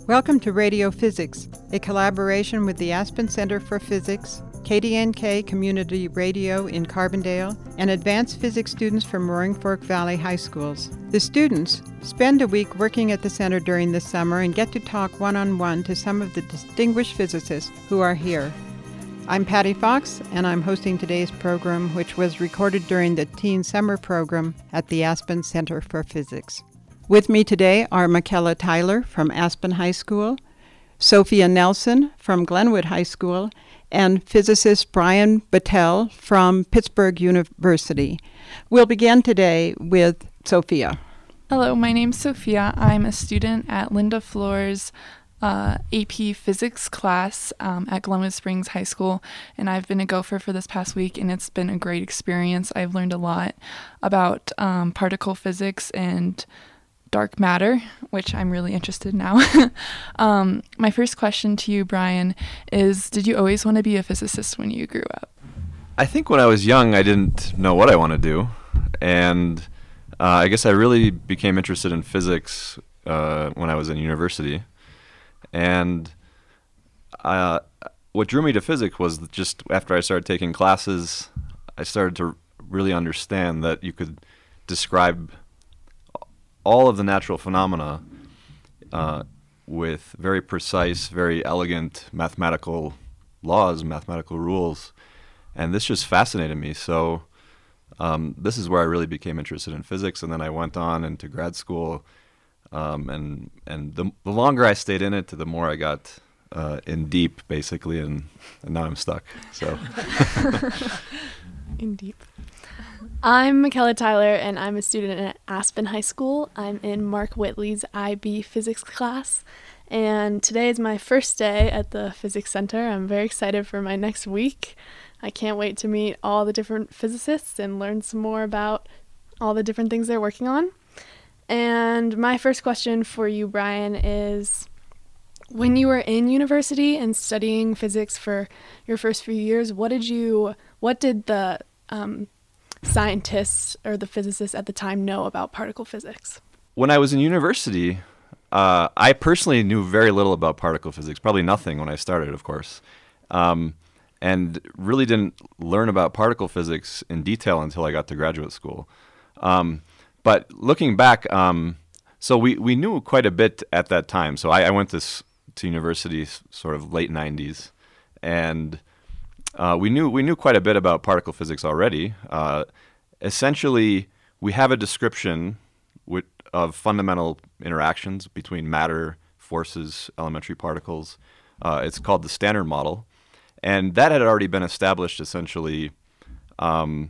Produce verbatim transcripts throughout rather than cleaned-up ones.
Welcome to Radio Physics, a collaboration with the Aspen Center for Physics, K D N K Community Radio in Carbondale, and advanced physics students from Roaring Fork Valley High Schools. The students spend a week working at the center during the summer and get to talk one-on-one to some of the distinguished physicists who are here. I'm Patty Fox, and I'm hosting today's program, which was recorded during the Teen Summer Program at the Aspen Center for Physics. With me today are Michaela Tyler from Aspen High School, Sophia Nelson from Glenwood High School, and physicist Brian Battelle from Pittsburgh University. We'll begin today with Sophia. Hello, my name's Sophia. I'm a student at Linda Floor's uh, A P Physics class um, at Glenwood Springs High School, and I've been a gopher for this past week, and it's been a great experience. I've learned a lot about um, particle physics and dark matter, which I'm really interested in now. um, my first question to you, Brian, is did you always want to be a physicist when you grew up? I think when I was young, I didn't know what I want to do. And uh, I guess I really became interested in physics uh, when I was in university. And uh, what drew me to physics was just after I started taking classes, I started to really understand that you could describe all of the natural phenomena uh, with very precise, very elegant mathematical laws, mathematical rules. And this just fascinated me. So um, this is where I really became interested in physics. And then I went on into grad school. Um, and and the, the longer I stayed in it, the more I got uh, in deep, basically. And, and now I'm stuck. So in deep. I'm Michaela Tyler, and I'm a student at Aspen High School. I'm in Mark Whitley's I B physics class, and today is my first day at the Physics Center. I'm very excited for my next week. I can't wait to meet all the different physicists and learn some more about all the different things they're working on. And my first question for you, Brian, is when you were in university and studying physics for your first few years, what did you, what did the um, scientists or the physicists at the time know about particle physics? When I was in university, uh, I personally knew very little about particle physics, probably nothing when I started, of course, um, and really didn't learn about particle physics in detail until I got to graduate school. Um, but looking back, um, so we, we knew quite a bit at that time. So I, I went to, to university sort of late nineties, and Uh, we knew we knew quite a bit about particle physics already. Uh, essentially, we have a description with, of fundamental interactions between matter, forces, elementary particles. Uh, it's called the Standard Model, and that had already been established essentially um,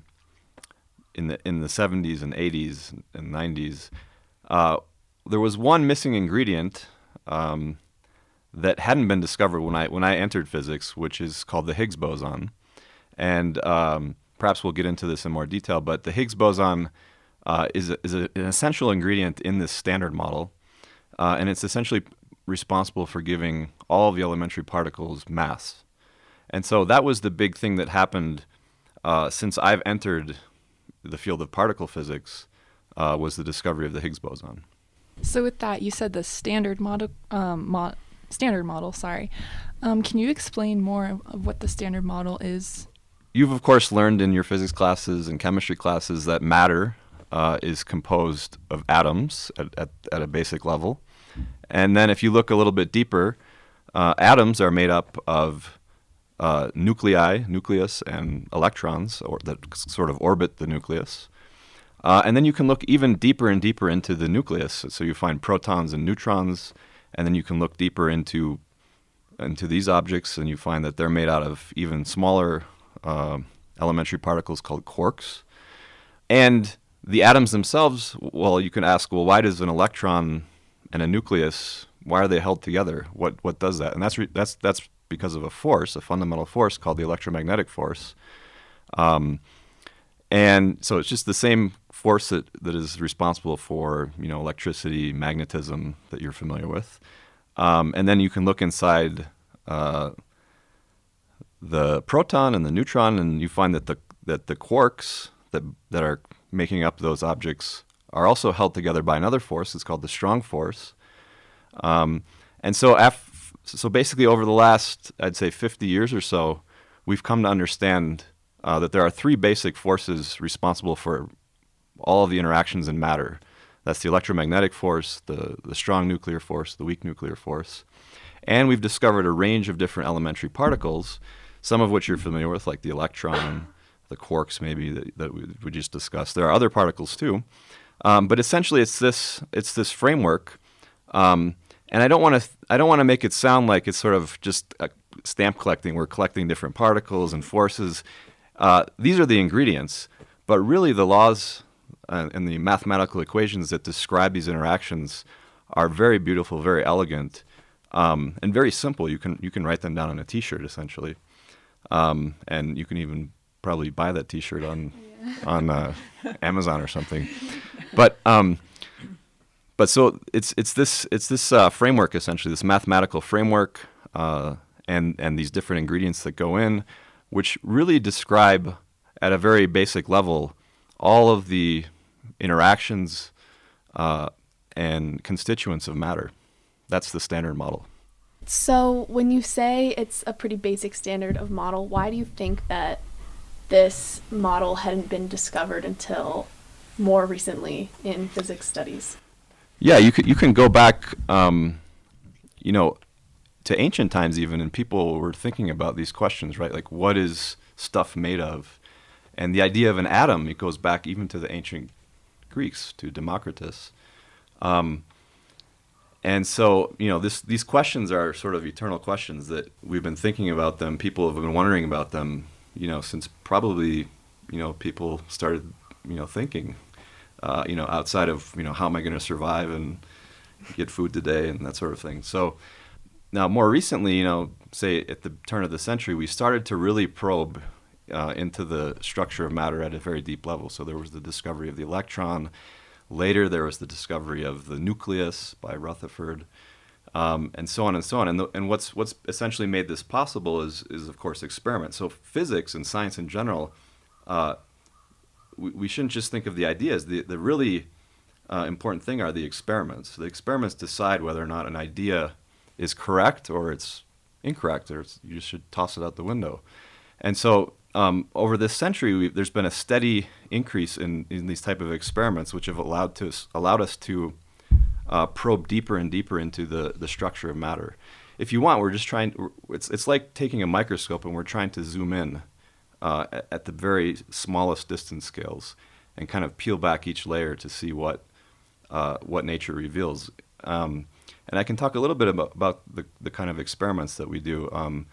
in the in the seventies and eighties and nineties. Uh, there was one missing ingredient Um, that hadn't been discovered when I when I entered physics, which is called the Higgs boson. And um, perhaps we'll get into this in more detail, but the Higgs boson uh, is, a, is a, an essential ingredient in this Standard Model, uh, and it's essentially responsible for giving all of the elementary particles mass. And so that was the big thing that happened uh, since I've entered the field of particle physics, uh, was the discovery of the Higgs boson. So with that, you said the Standard Model, um, mo- Standard Model, sorry. Um, can you explain more of what the Standard Model is? You've, of course, learned in your physics classes and chemistry classes that matter uh, is composed of atoms at, at, at a basic level. And then if you look a little bit deeper, uh, atoms are made up of uh, nuclei, nucleus, and electrons or that sort of orbit the nucleus. Uh, and then you can look even deeper and deeper into the nucleus. So you find protons and neutrons, and then you can look deeper into into these objects, and you find that they're made out of even smaller uh, elementary particles called quarks. And the atoms themselves, well, you can ask, well, why does an electron and a nucleus, why are they held together? What what does that? And that's re- that's that's because of a force, a fundamental force called the electromagnetic force. Um, and so it's just the same force that, that is responsible for, you know, electricity, magnetism that you're familiar with. Um, and then you can look inside uh, the proton and the neutron, and you find that the that the quarks that that are making up those objects are also held together by another force. It's called the strong force. Um, and so af- so basically over the last, I'd say, fifty years or so, we've come to understand uh, that there are three basic forces responsible for all of the interactions in matter. That's the electromagnetic force, the, the strong nuclear force, the weak nuclear force. And we've discovered a range of different elementary particles, some of which you're familiar with, like the electron, the quarks maybe that, that we, we just discussed. There are other particles too. Um, but essentially it's this it's this framework. Um, and I don't want to I don't want to make it sound like it's sort of just a stamp collecting. We're collecting different particles and forces. Uh, these are the ingredients, but really the laws uh, and the mathematical equations that describe these interactions are very beautiful, very elegant. Um, and very simple. You can you can write them down on a T-shirt essentially, um, and you can even probably buy that T-shirt on yeah. on uh, Amazon or something. But um, but so it's it's this it's this uh, framework essentially, this mathematical framework, uh, and and these different ingredients that go in, which really describe at a very basic level all of the interactions uh, and constituents of matter. That's the standard model. So when you say it's a pretty basic standard of model, why do you think that this model hadn't been discovered until more recently in physics studies? Yeah, you can, you can go back, um, you know, to ancient times even, and people were thinking about these questions, right? Like, what is stuff made of? And the idea of an atom, it goes back even to the ancient Greeks, to Democritus. Um, And so, you know, this, these questions are sort of eternal questions that we've been thinking about them. People have been wondering about them, you know, since probably, you know, people started, you know, thinking, uh, you know, outside of, you know, how am I going to survive and get food today and that sort of thing. So now more recently, you know, say at the turn of the century, we started to really probe uh, into the structure of matter at a very deep level. So there was the discovery of the electron. Later, there was the discovery of the nucleus by Rutherford, um, and so on and so on. And, the, and what's what's essentially made this possible is, is of course, experiments. So physics and science in general, uh, we, we shouldn't just think of the ideas. The, the really uh, important thing are the experiments. The experiments decide whether or not an idea is correct or it's incorrect, or it's, you just should toss it out the window. And so Um, over this century, we've, there's been a steady increase in, in these type of experiments, which have allowed to allowed us to uh, probe deeper and deeper into the, the structure of matter. If you want, we're just trying. It's it's like taking a microscope and we're trying to zoom in uh, at, at the very smallest distance scales and kind of peel back each layer to see what uh, what nature reveals. Um, and I can talk a little bit about, about the the kind of experiments that we do. Um,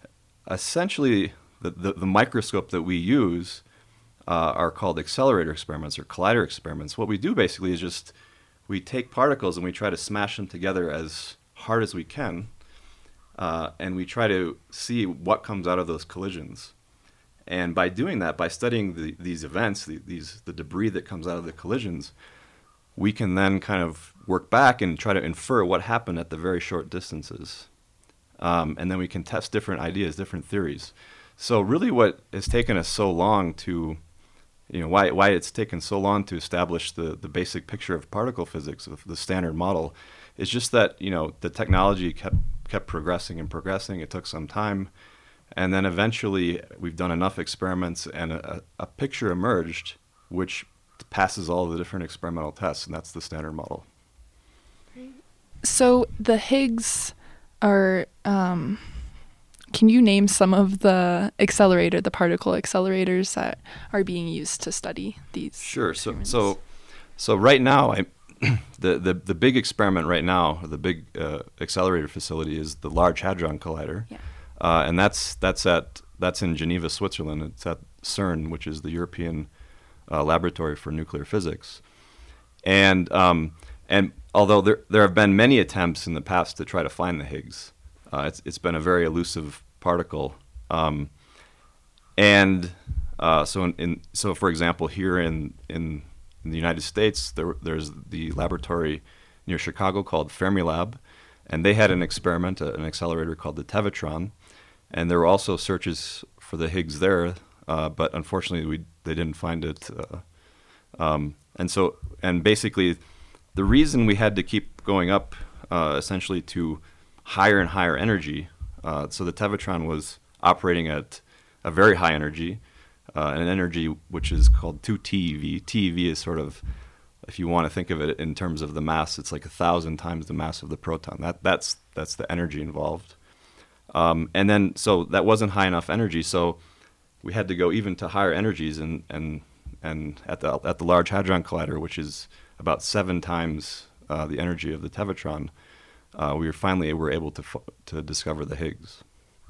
essentially. The, the, the microscope that we use uh, are called accelerator experiments or collider experiments. What we do basically is just we take particles and we try to smash them together as hard as we can, uh, and we try to see what comes out of those collisions. And by doing that, by studying the, these events, the, these the debris that comes out of the collisions, we can then kind of work back and try to infer what happened at the very short distances. Um, and then we can test different ideas, different theories. So really what has taken us so long to, you know, why why it's taken so long to establish the, the basic picture of particle physics, of the standard model, is just that, you know, the technology kept kept progressing and progressing. It took some time. And then eventually we've done enough experiments and a, a picture emerged which passes all the different experimental tests, and that's the standard model. So the Higgs are... Um Can you name some of the accelerator, the particle accelerators that are being used to study these? Sure. So, so, so right now, I, the, the the big experiment right now, the big uh, accelerator facility is the Large Hadron Collider, yeah. uh, and that's that's at that's in Geneva, Switzerland. It's at CERN, which is the European uh, Laboratory for Nuclear Physics, and um, and although there there have been many attempts in the past to try to find the Higgs. Uh, it's it's been a very elusive particle, um, and uh, so in, in so for example here in, in in the United States there there's the laboratory near Chicago called Fermilab, and they had an experiment, uh, an accelerator called the Tevatron, and there were also searches for the Higgs there, uh, but unfortunately we they didn't find it, uh, um, and so and basically the reason we had to keep going up uh, essentially to higher and higher energy. Uh, so the Tevatron was operating at a very high energy, uh, an energy which is called two T E V. T E V is sort of, if you want to think of it in terms of the mass, it's like a thousand times the mass of the proton. That that's that's the energy involved. Um, and then so that wasn't high enough energy, so we had to go even to higher energies, and and and at the at the Large Hadron Collider, which is about seven times uh, the energy of the Tevatron, uh, we were finally were able to f- to discover the Higgs.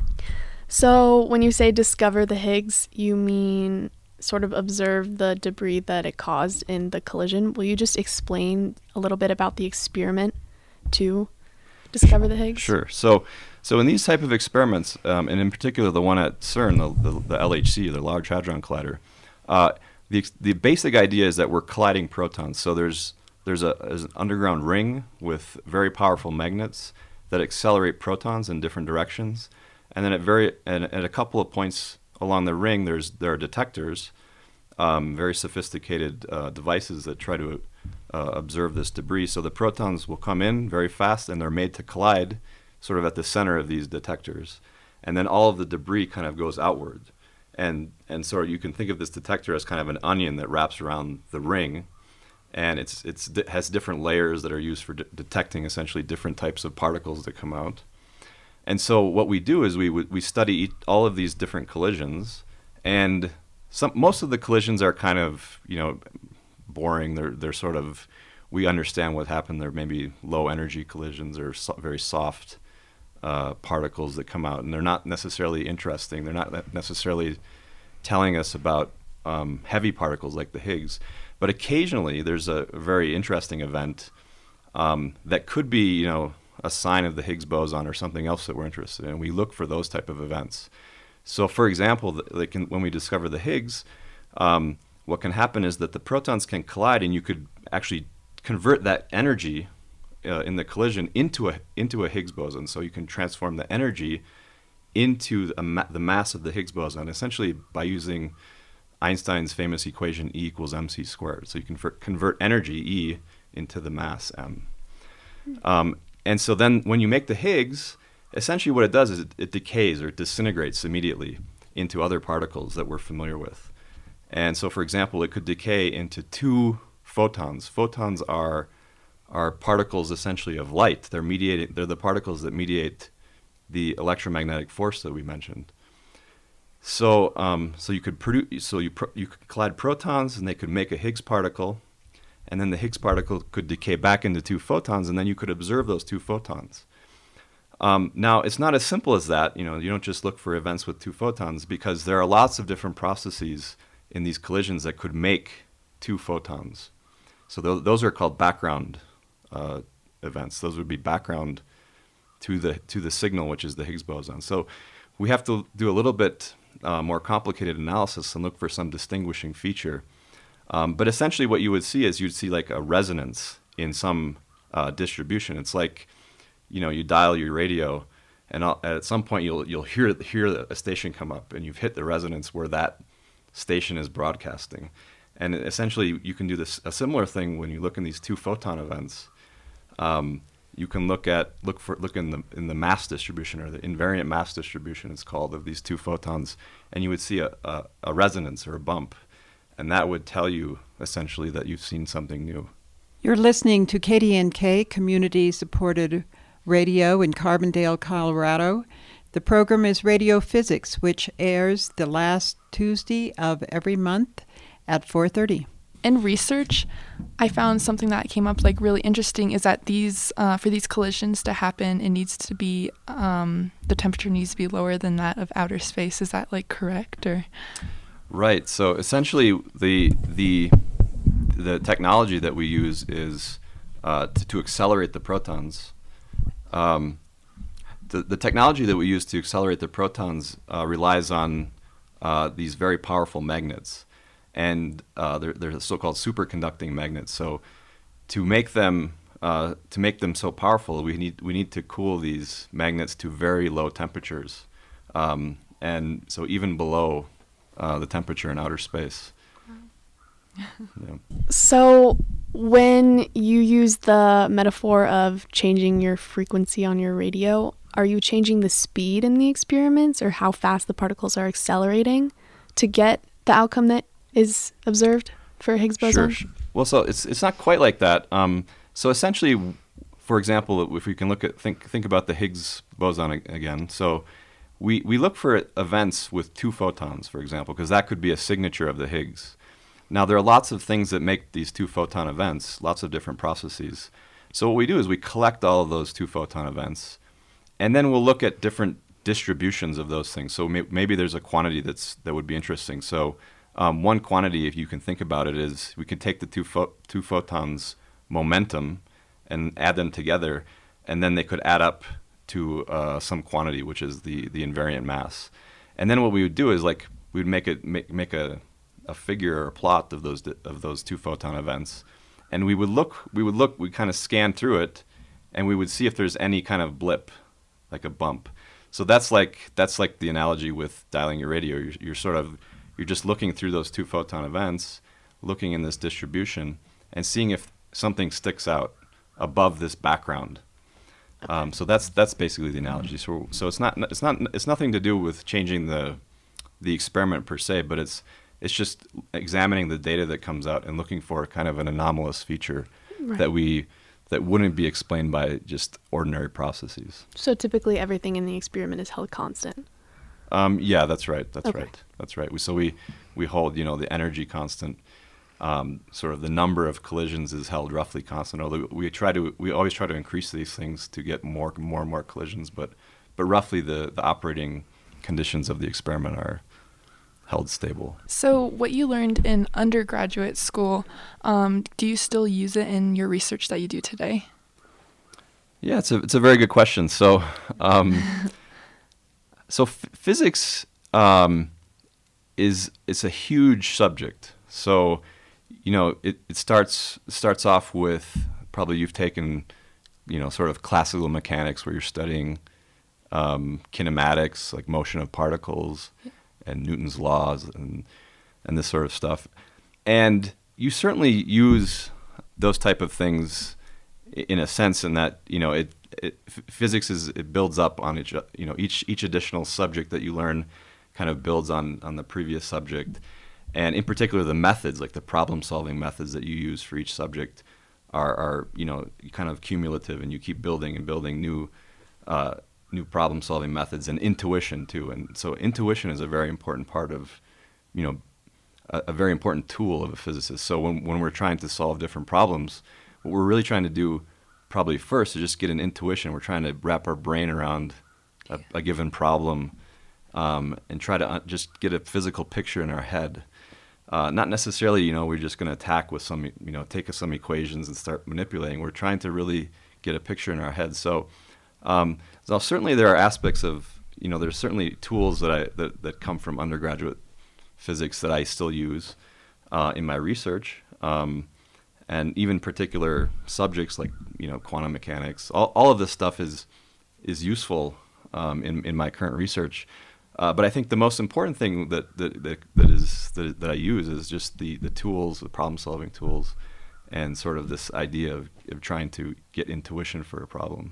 So when you say discover the Higgs, you mean sort of observe the debris that it caused in the collision. Will you just explain a little bit about the experiment to discover the Higgs? Sure. So so in these type of experiments, um, and in particular the one at CERN, the, the, the L H C, the Large Hadron Collider, uh, the the basic idea is that we're colliding protons. So there's there's, a, there's an underground ring with very powerful magnets that accelerate protons in different directions. And then at very at, at a couple of points along the ring, there's there are detectors, um, very sophisticated uh, devices that try to uh, observe this debris. So the protons will come in very fast, and they're made to collide sort of at the center of these detectors. And then all of the debris kind of goes outward. And and so you can think of this detector as kind of an onion that wraps around the ring, and it's it's it has different layers that are used for de- detecting essentially different types of particles that come out. And so what we do is we we study each, all of these different collisions, and some most of the collisions are kind of, you know, boring. They're they're sort of, we understand what happened. They're maybe low energy collisions or so, very soft uh, particles that come out, and they're not necessarily interesting. They're not necessarily telling us about um, heavy particles like the Higgs. But occasionally there's a very interesting event um, that could be, you know, a sign of the Higgs boson or something else that we're interested in. We look for those type of events. So, for example, they can, when we discover the Higgs, um, what can happen is that the protons can collide, and you could actually convert that energy uh, in the collision into a into a Higgs boson. So you can transform the energy into a ma- the mass of the Higgs boson, essentially by using Einstein's famous equation E equals mc squared. So you can convert, convert energy E into the mass m. Um, And so then when you make the Higgs, essentially what it does is it, it decays or disintegrates immediately into other particles that we're familiar with. And so, for example, it could decay into two photons. Photons are are particles essentially of light. They're mediating. They're the particles that mediate the electromagnetic force that we mentioned. So, um, so you could produce. So you pro- you could collide protons, and they could make a Higgs particle. And then the Higgs particle could decay back into two photons, and then you could observe those two photons. Um, now, it's not as simple as that. You know, you don't just look for events with two photons, because there are lots of different processes in these collisions that could make two photons. So th- those are called background uh, events. Those would be background to the to the signal, which is the Higgs boson. So we have to do a little bit uh, more complicated analysis and look for some distinguishing feature. Um, but essentially what you would see is you'd see like a resonance in some uh, distribution. It's like, you know, you dial your radio, and at some point you'll you'll hear hear a station come up, and you've hit the resonance where that station is broadcasting. And essentially you can do this a similar thing when you look in these two photon events. Um, you can look at look for look in the in the mass distribution, or the invariant mass distribution it's called, of these two photons, and you would see a, a, a resonance or a bump. And that would tell you, essentially, that you've seen something new. You're listening to K D N K, community-supported radio in Carbondale, Colorado. The program is Radio Physics, which airs the last Tuesday of every month at four thirty. In research, I found something that came up like really interesting is that these uh, for these collisions to happen, it needs to be um, the temperature needs to be lower than that of outer space. Is that like correct, or? Right. So essentially, the the the technology that we use is uh, to, to accelerate the protons. Um, the the technology that we use to accelerate the protons uh, relies on uh, these very powerful magnets, and uh, they're they're so-called superconducting magnets. So to make them uh, to make them so powerful, we need we need to cool these magnets to very low temperatures, um, and so even below Uh, the temperature in outer space. Yeah. So when you use the metaphor of changing your frequency on your radio, are you changing the speed in the experiments or how fast the particles are accelerating to get the outcome that is observed for Higgs boson? Sure. Well, so it's it's not quite like that. Um, so essentially, for example, if we can look at think think about the Higgs boson ag- again. So we we look for events with two photons, for example, because that could be a signature of the Higgs. Now, there are lots of things that make these two photon events, lots of different processes. So what we do is we collect all of those two photon events, and then we'll look at different distributions of those things. So may- maybe there's a quantity that's that would be interesting. So um, one quantity, if you can think about it, is we can take the two pho- two photons momentum and add them together, and then they could add up to uh, some quantity, which is the the invariant mass. And then what we would do is like we'd make it make make a a figure or a plot of those of those two photon events, and we would look we would look we kind of scan through it, and we would see if there's any kind of blip, like a bump. So that's like that's like the analogy with dialing your radio. You're, you're sort of you're just looking through those two photon events, looking in this distribution, and seeing if something sticks out above this background. Okay. Um, so that's that's basically the analogy. So so it's not it's not it's nothing to do with changing the the experiment per se, but it's It's just examining the data that comes out and looking for kind of an anomalous feature right. that we that wouldn't be explained by just ordinary processes. So typically everything in the experiment is held constant. Um, yeah, that's right. That's okay. right. That's right. We, so we we hold, you know, the energy constant. Um, sort of the number of collisions is held roughly constant. Although we try to we always try to increase these things to get more more and more collisions, but but roughly the the operating conditions of the experiment are held stable. So what you learned in undergraduate school, um, do you still use it in your research that you do today? Yeah, it's a it's a very good question. So, um, so f- physics um, is it's a huge subject. So, you know, it, it starts starts off with probably you've taken, you know, sort of classical mechanics where you're studying um, kinematics, like motion of particles. Yeah. And Newton's laws and and this sort of stuff. And you certainly use those type of things in a sense in that, you know, it, it f- physics is it builds up on each, you know, each each additional subject that you learn kind of builds on on the previous subject. And in particular the methods, like the problem solving methods that you use for each subject are are, you know, kind of cumulative, and you keep building and building new uh new problem-solving methods and intuition too. And so intuition is a very important part of, you know, a, a very important tool of a physicist. So when when we're trying to solve different problems, what we're really trying to do probably first is just get an intuition. We're trying to wrap our brain around a, a given problem um, and try to un- just get a physical picture in our head. Uh, not necessarily, you know, we're just going to attack with some, you know, take some equations and start manipulating. We're trying to really get a picture in our head. So Um, so certainly there are aspects of, you know, there's certainly tools that I that, that come from undergraduate physics that I still use uh, in my research, um, and even particular subjects like, you know, quantum mechanics. All all of this stuff is is useful um, in in my current research. Uh, but I think the most important thing that that that, that is that, that I use is just the the tools, the problem solving tools, and sort of this idea of, of trying to get intuition for a problem.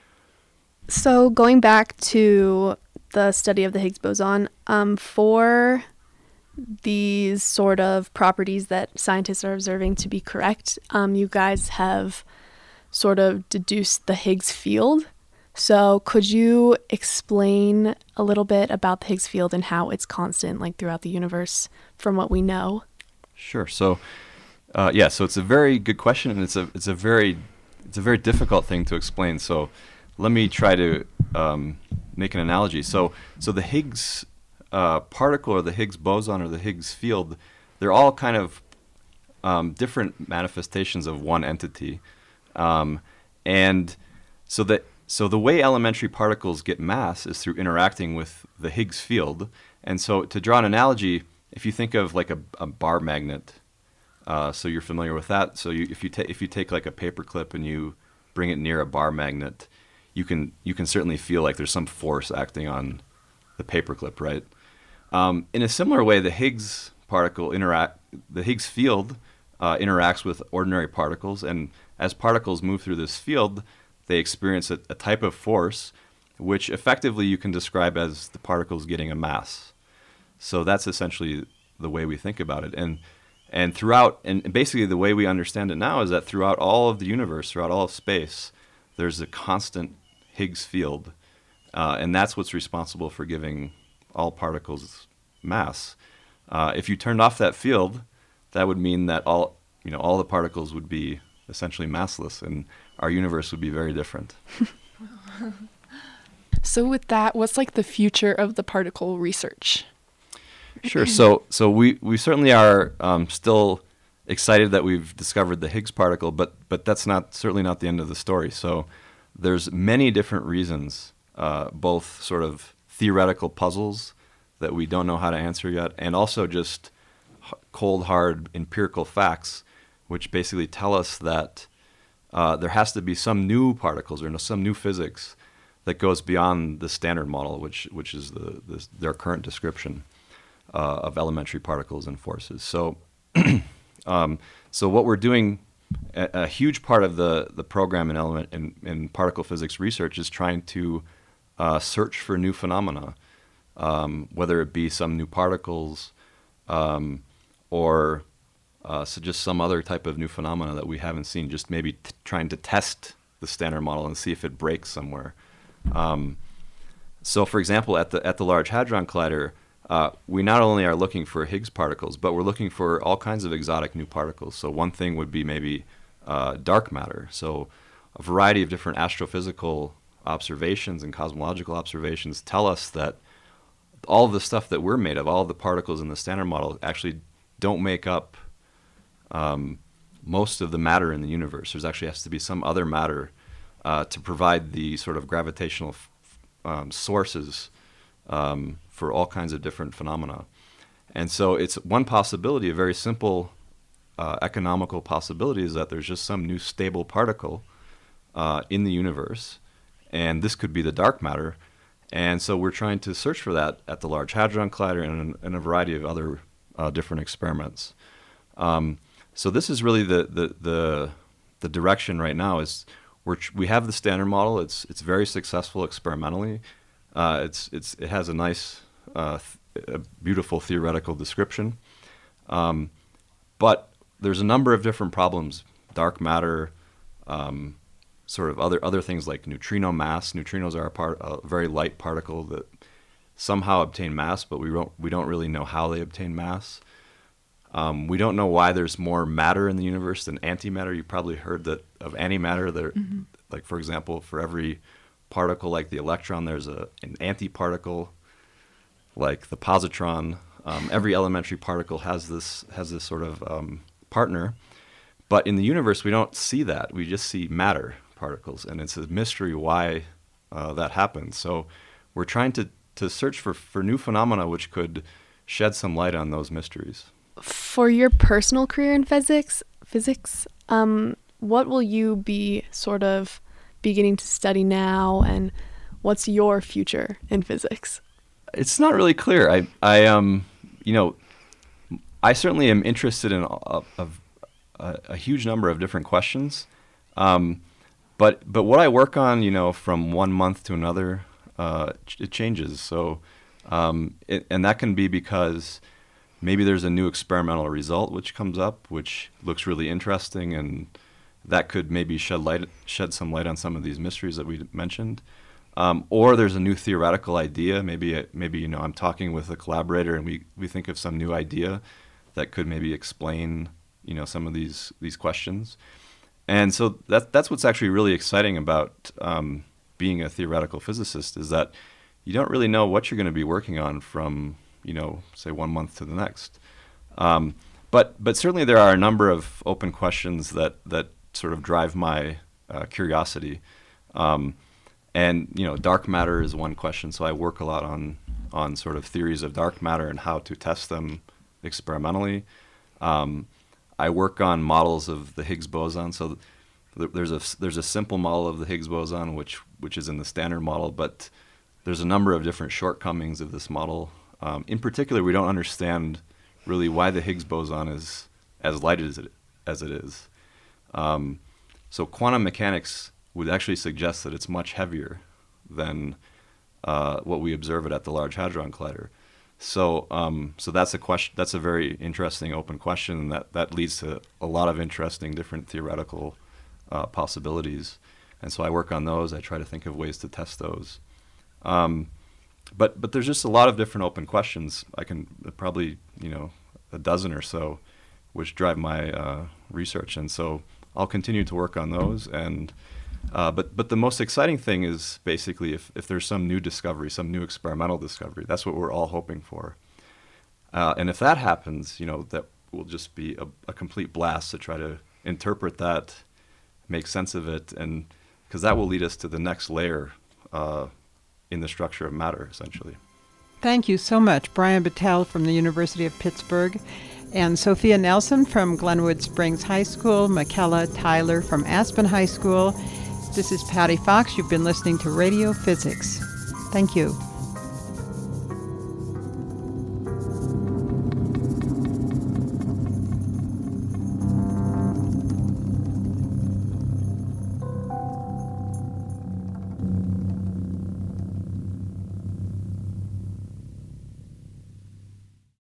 So going back to the study of the Higgs boson, um, for these sort of properties that scientists are observing to be correct, um, you guys have sort of deduced the Higgs field. So could you explain a little bit about the Higgs field and how it's constant, like throughout the universe, from what we know? Sure. So, uh, yeah. So it's a very good question, and it's a it's a very it's a very difficult thing to explain. So. Let me try to um, make an analogy. So, so the Higgs uh, particle, or the Higgs boson, or the Higgs field, they're all kind of um, different manifestations of one entity, um, and so that so the way elementary particles get mass is through interacting with the Higgs field. And so, to draw an analogy, if you think of like a, a bar magnet, uh, so you're familiar with that. So, you, if you take if you take like a paper clip and you bring it near a bar magnet, you can you can certainly feel like there's some force acting on the paperclip, right? Um, in a similar way, the Higgs particle interact the Higgs field uh, interacts with ordinary particles, and as particles move through this field, they experience a, a type of force, which effectively you can describe as the particles getting a mass. So that's essentially the way we think about it. And and throughout, and basically the way we understand it now is that throughout all of the universe, throughout all of space, there's a constant Higgs field. Uh, and that's what's responsible for giving all particles mass. Uh, if you turned off that field, that would mean that all, you know, all the particles would be essentially massless, and our universe would be very different. So with that, what's like the future of the particle research? Sure. So so we, we certainly are um, still excited that we've discovered the Higgs particle, but but that's not certainly not the end of the story. So there's many different reasons, uh, both sort of theoretical puzzles that we don't know how to answer yet, and also just h- cold, hard empirical facts, which basically tell us that uh, there has to be some new particles or no, some new physics that goes beyond the standard model, which which is the, the their current description uh, of elementary particles and forces. So, um, so what we're doing, a, a huge part of the the program in element in, in particle physics research is trying to uh, search for new phenomena, um, whether it be some new particles um, or uh, so just some other type of new phenomena that we haven't seen. Just maybe t- trying to test the standard model and see if it breaks somewhere. Um, so, for example, at the at the Large Hadron Collider, uh, we not only are looking for Higgs particles, but we're looking for all kinds of exotic new particles. So one thing would be maybe uh, dark matter. So a variety of different astrophysical observations and cosmological observations tell us that all of the stuff that we're made of, all of the particles in the standard model, actually don't make up um, most of the matter in the universe. There's actually has to be some other matter Uh, to provide the sort of gravitational f- um, sources um, for all kinds of different phenomena. And so it's one possibility, a very simple uh, economical possibility, is that there's just some new stable particle uh, in the universe, and this could be the dark matter. And so we're trying to search for that at the Large Hadron Collider and, and a variety of other uh, different experiments. Um, so this is really the, the, the, the direction right now is We're, we have the standard model. It's it's very successful experimentally. Uh, it's it's it has a nice, uh, th- a beautiful theoretical description, um, but there's a number of different problems. Dark matter, um, sort of other other things like neutrino mass. Neutrinos are a part a very light particle that somehow obtain mass, but we don't we don't really know how they obtain mass. Um, we don't know why there's more matter in the universe than antimatter. You probably heard that of antimatter. There, mm-hmm. Like for example, for every particle like the electron, there's a an antiparticle, like the positron. Um, every elementary particle has this has this sort of um, partner, but in the universe we don't see that. We just see matter particles, and it's a mystery why uh, that happens. So we're trying to to search for for new phenomena which could shed some light on those mysteries. For your personal career in physics, physics, um, what will you be sort of beginning to study now, and what's your future in physics? It's not really clear. I, I, um, you know, I certainly am interested in a, a, a, a huge number of different questions, um, but but what I work on, you know, from one month to another, uh, it changes. So, um, it, and that can be because maybe there's a new experimental result which comes up, which looks really interesting, and that could maybe shed light, shed some light on some of these mysteries that we mentioned. Um, or there's a new theoretical idea. Maybe, maybe you know, I'm talking with a collaborator, and we, we think of some new idea that could maybe explain, you know, some of these these questions. And so that that's what's actually really exciting about um, being a theoretical physicist, is that you don't really know what you're going to be working on from, you know, say one month to the next. Um, but but certainly there are a number of open questions that, that sort of drive my uh, curiosity. Um, and, you know, dark matter is one question. So I work a lot on, on sort of theories of dark matter and how to test them experimentally. Um, I work on models of the Higgs boson. So th- there's a, there's a simple model of the Higgs boson, which, which is in the standard model, but there's a number of different shortcomings of this model. Um, in particular, we don't understand really why the Higgs boson is as light as it, as it is. Um, so quantum mechanics would actually suggest that it's much heavier than uh, what we observe it at the Large Hadron Collider. So, um, so that's a question. That's a very interesting open question, and that, that leads to a lot of interesting different theoretical uh, possibilities. And so I work on those. I try to think of ways to test those. Um, but but there's just a lot of different open questions. I can probably you know a dozen or so, which drive my uh, research, and so I'll continue to work on those. And uh, but but the most exciting thing is basically if, if there's some new discovery, some new experimental discovery. That's what we're all hoping for. Uh, and if that happens, you know, that will just be a, a complete blast to try to interpret that, make sense of it, and because that will lead us to the next layer uh, in the structure of matter, essentially. Thank you so much, Brian Battelle from the University of Pittsburgh, and Sophia Nelson from Glenwood Springs High School, Michaela Tyler from Aspen High School. This is Patty Fox. You've been listening to Radio Physics. Thank you.